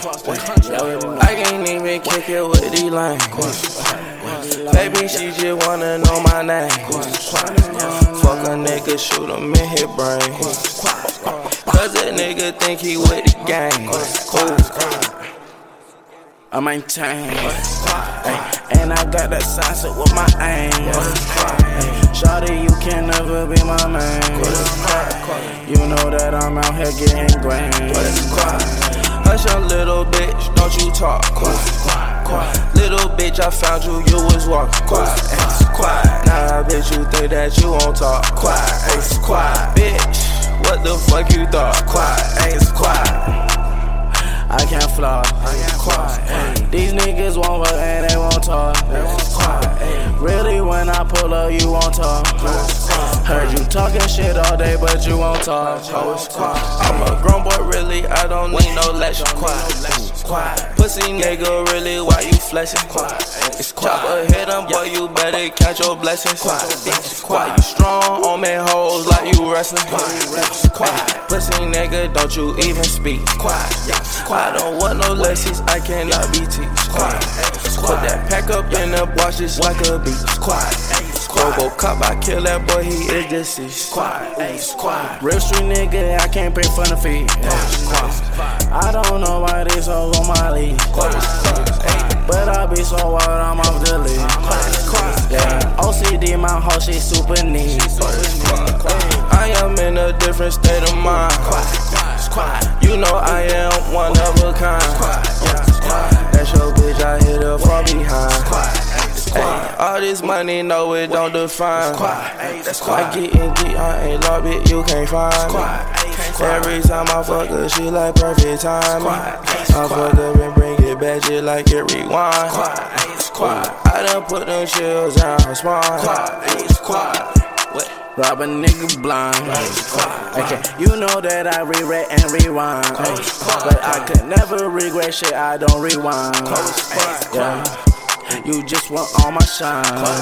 I can't even kick it with these lanes. Baby, she just wanna know my name. Fuck a nigga, shoot him in his brain. Cause that nigga think he with the gang. I maintain, and I got that salsa with my aim. Shawty, you can never be my man. You know that I'm out here getting grand. Hush your little bitch, don't you talk. Little bitch, I found you, you was walking. Nah, bitch, you think that you won't talk. Bitch, what the fuck you thought? I can't fly. These niggas won't work and they won't talk. Really, when I pull up, you won't talk. Heard you talking shit all day, but you won't talk. I'm a grown boy, really, I don't need no lecture. Pussy nigga, really, why you flexing? Chopper hit him, boy, you better catch your blessings. Why you strong on me hoes like you wrestling? Pussy nigga, don't you even speak. I don't want no lessons, I cannot be teach. Put that pack up in the box just like a beach. Robocop, I kill that boy, he is deceased. Real street nigga, I can't pay for the fee. I don't know why this all on my league. But I be so wild, I'm off the league. OCD, my whole shit super neat. I am in a different state of mind. You know I am one of a kind. That's your bitch, I hit her from behind. All this money, no, it don't define. I get in deep, I ain't love it, you can't find me. Every time I fuck her, she like perfect timing. I fuck her and bring it back, just like it rewind. I done put them chills down her spine. Rob a nigga blind. Okay, you know that I re-rap and rewind. But I could never regret shit, I don't rewind. Yeah. You just want all my shine.